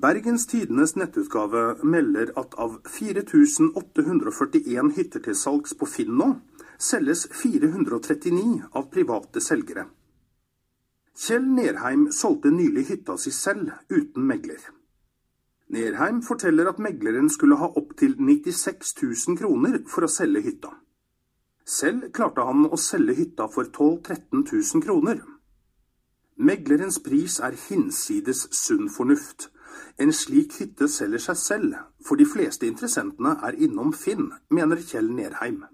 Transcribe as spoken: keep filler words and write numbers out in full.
Bergens Tidenes nettutgave melder at av fire tusen åtte hundre førtien hytter til salgs på Finn nå, selges fire hundre trettini av private selgere. Kjell Nerheim solgte nylig hytta si selv uten megler. Nerheim forteller at megleren skulle ha opp til nittiseks tusen kroner for å selge hytta. Selv klarte han å selge hytta for tolv til tretten tusen kroner. Meglerens pris er hinsides sunn fornuft. En slik hytte selger seg selv, for de fleste interessentene er innom Finn, mener Kjell Nerheim.